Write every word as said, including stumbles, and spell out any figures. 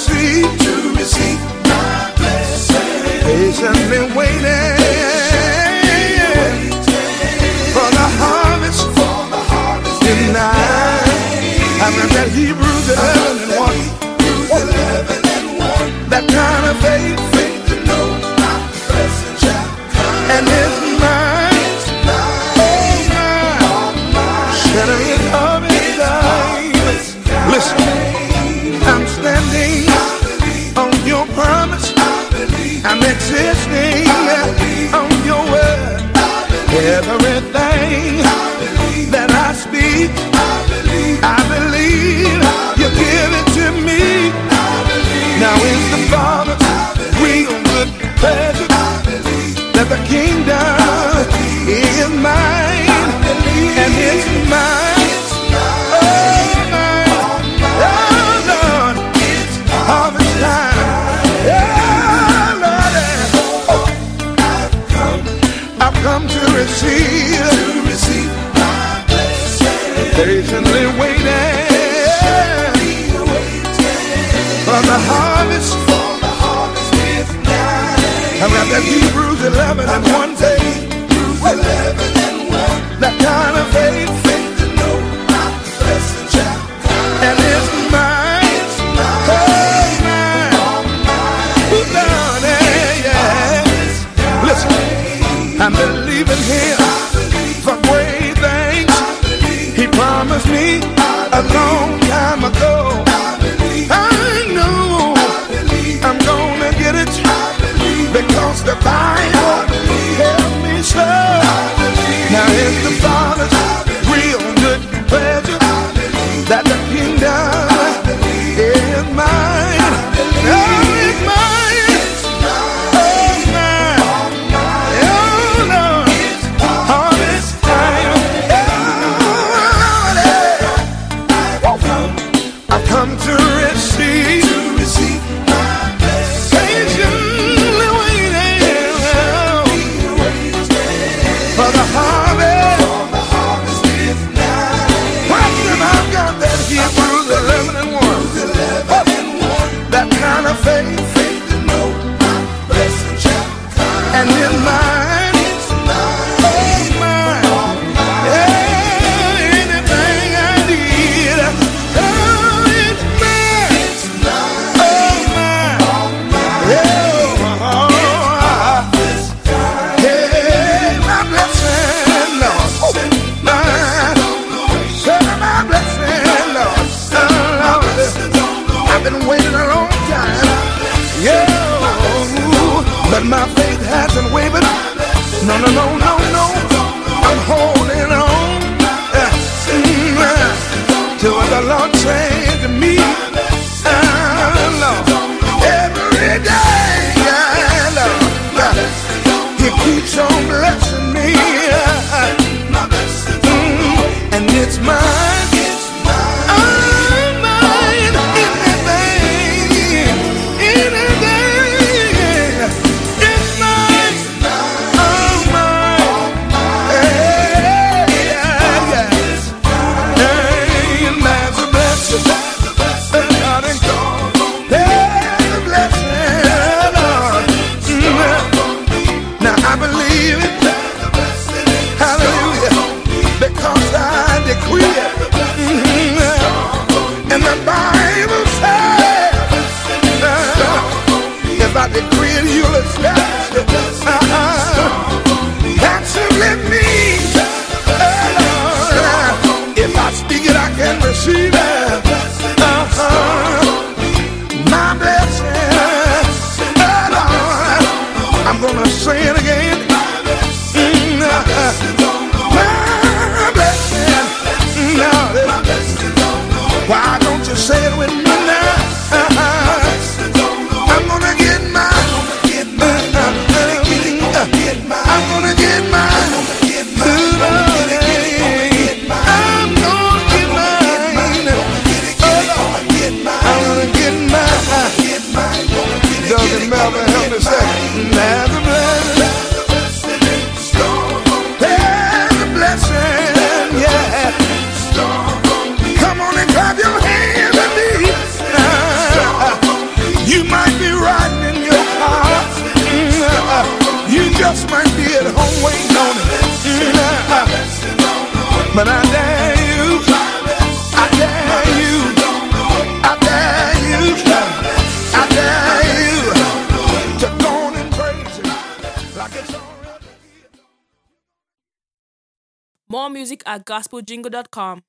receive, to receive my blessing. Patiently waiting for the harvest, for the harvest tonight. I read that Hebrews eleven and one. eleven and one. That kind of faith, Faith to know my blessing shall come. and it's mine. It's mine. Oh, mine. All mine. Shattering of his life. Listen, I'm standing on your promise. I'm existing on your word. Everything that I speak, I believe you give it to me. Now is the Father's real good pleasure that the kingdom is mine, and it's mine. Oh, mine. Oh, Lord, it's harvest time. Yeah, Lord, I've come to receive, To receive my blessing. patiently waiting for the harvest. For the harvest is nigh. I've got that Hebrews eleven and one day. Hebrews eleven and one. That kind of faith, Faith to know my blessing shall come. and it's mine. It's mine. Oh, mine. All mine. Put down, yeah, yeah. Listen, I'm believing Him for great things. He promised me a long time ago. I know I'm gonna get it because the Bible tells me so. Now it's the Father's real good pleasure that the kingdom is mine. Oh, it's mine. Oh, mine. Oh, Lord. Harvest time. Oh, I've come to receive, To receive my blessing. patiently waiting for the harvest. For the harvest is nigh. Watch them, I've got that Hebrews eleven and one. Eleven and one. That kind of faith, Faith to know my blessing shall come. and in mine, It's mine. oh, mine. Yeah, anything I need, oh, it's mine. It's mine. Oh, mine. All mine. Yeah, oh, hey, my blessing, Lord. Mine. Say my blessing, Lord. Oh, Lord. I've been waiting a long time. Yeah, but my faith hasn't wavered. No, no, no, no, no. I'm holding on uh, mm, to what the Lord said to me. Uh, Lord, every day, yeah, Lord, uh, He keeps on blessing me, uh, My blessing. mm, and it's mine. It's mine. Oh, mine. Anything, anything, it's mine. Oh, mine. Hey, yeah, yeah. Hey, and that's a blessing. folks might be at home waiting on it. Mm-hmm. But I dare you, I dare you, I dare you, I dare you to go on and praise Him like it's already. More music at gospel jingle dot com.